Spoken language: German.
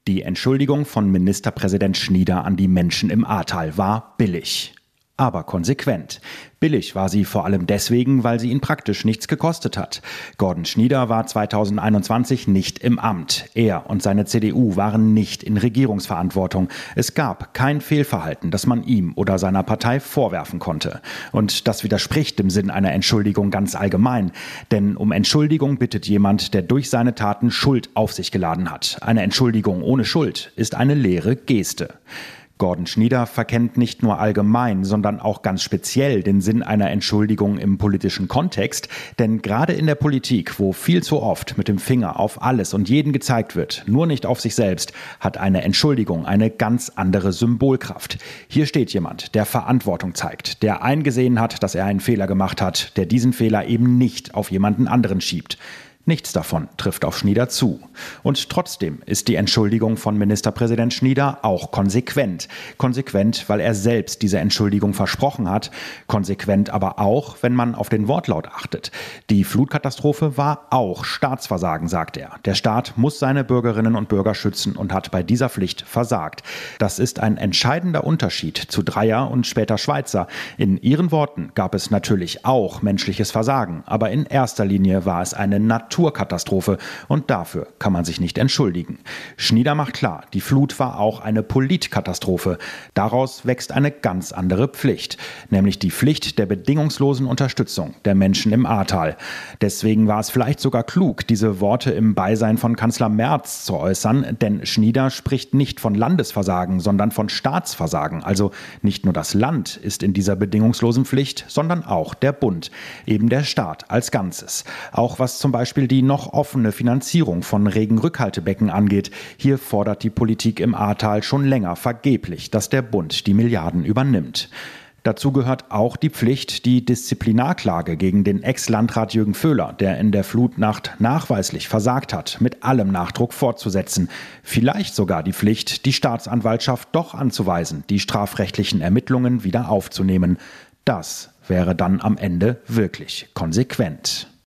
Die Entschuldigung von Ministerpräsident Schnieder an die Menschen im Ahrtal war billig, aber konsequent. Billig war sie vor allem deswegen, weil sie ihn praktisch nichts gekostet hat. Gordon Schnieder war 2021 nicht im Amt. Er und seine CDU waren nicht in Regierungsverantwortung. Es gab kein Fehlverhalten, das man ihm oder seiner Partei vorwerfen konnte. Und das widerspricht dem Sinn einer Entschuldigung ganz allgemein. Denn um Entschuldigung bittet jemand, der durch seine Taten Schuld auf sich geladen hat. Eine Entschuldigung ohne Schuld ist eine leere Geste. Gordon Schnieder verkennt nicht nur allgemein, sondern auch ganz speziell den Sinn einer Entschuldigung im politischen Kontext. Denn gerade in der Politik, wo viel zu oft mit dem Finger auf alles und jeden gezeigt wird, nur nicht auf sich selbst, hat eine Entschuldigung eine ganz andere Symbolkraft. Hier steht jemand, der Verantwortung zeigt, der eingesehen hat, dass er einen Fehler gemacht hat, der diesen Fehler eben nicht auf jemanden anderen schiebt. Nichts davon trifft auf Schnieder zu. Und trotzdem ist die Entschuldigung von Ministerpräsident Schnieder auch konsequent. Konsequent, weil er selbst diese Entschuldigung versprochen hat. Konsequent aber auch, wenn man auf den Wortlaut achtet. Die Flutkatastrophe war auch Staatsversagen, sagt er. Der Staat muss seine Bürgerinnen und Bürger schützen und hat bei dieser Pflicht versagt. Das ist ein entscheidender Unterschied zu Dreyer und später Schweitzer. In ihren Worten gab es natürlich auch menschliches Versagen, aber in erster Linie war es eine Naturkatastrophe und dafür kann man sich nicht entschuldigen. Schnieder macht klar, die Flut war auch eine Politkatastrophe. Daraus wächst eine ganz andere Pflicht, nämlich die Pflicht der bedingungslosen Unterstützung der Menschen im Ahrtal. Deswegen war es vielleicht sogar klug, diese Worte im Beisein von Kanzler Merz zu äußern, denn Schnieder spricht nicht von Landesversagen, sondern von Staatsversagen. Also nicht nur das Land ist in dieser bedingungslosen Pflicht, sondern auch der Bund, eben der Staat als Ganzes. Auch was zum Beispiel die noch offene Finanzierung von Regenrückhaltebecken angeht. Hier fordert die Politik im Ahrtal schon länger vergeblich, dass der Bund die Milliarden übernimmt. Dazu gehört auch die Pflicht, die Disziplinarklage gegen den Ex-Landrat Jürgen Vöhler, der in der Flutnacht nachweislich versagt hat, mit allem Nachdruck fortzusetzen. Vielleicht sogar die Pflicht, die Staatsanwaltschaft doch anzuweisen, die strafrechtlichen Ermittlungen wieder aufzunehmen. Das wäre dann am Ende wirklich konsequent.